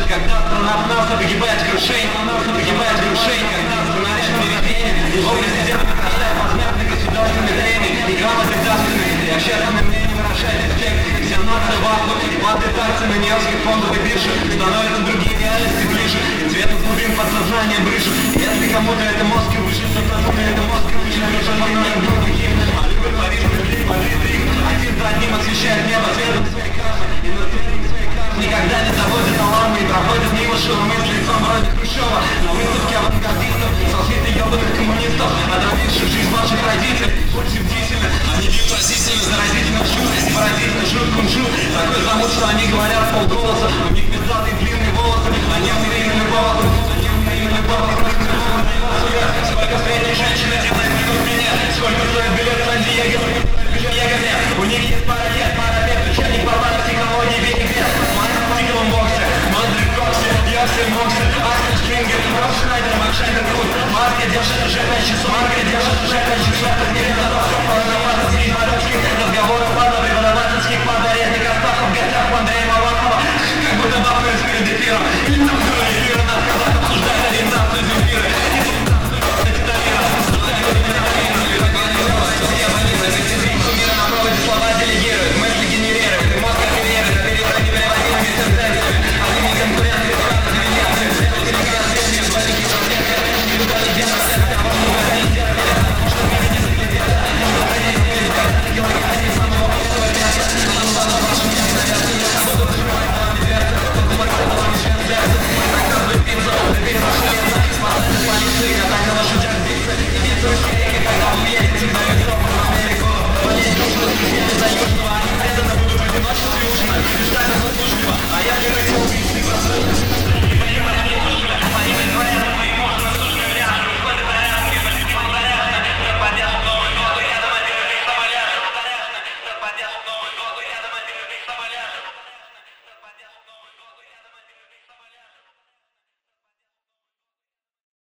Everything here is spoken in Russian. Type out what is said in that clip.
когда страна в нас погибает крушение, когда сценарий поведения, образ президента рождает посмертный государственный тренинг, и грамоты государственные, и общественное мнение выражает респект, и вся нация в аху, и падает акции на нью-йоркских фондах и биржах, становятся другие реальности ближе, и цвет из глубин подсознания брыжет. Если кому-то это мозг и выжит, то кому-то это мозг и выжит, лишь по многим другим, а любит Париж, один за одним освещает небо светом своей каши, и на светом своей каши никогда не заводят аламы и проходят мимо шаурмы с лицом вроде Хрущева на выставке авангардистов, салфеты ебаных коммунистов, отравивших жизнь ваших родителей. Очень бдительно, они бьют разительно, заразительно жут, поразительно жут кунжут, такой замут, что они говорят полголоса, у них пиздатые длинные волосы, они умеют волосы, сколько средней женщины делает минут меня, сколько стоит билет в Сан-Диего, у них есть парапет, учебник формата психологии веки вес, моя в стиковом боксе, мандрик коксе, я все моксе, Астон Шпрингер, Роб Шнайдер, Макшайдер Кут, Марка держит уже 5 часов, это не видно, что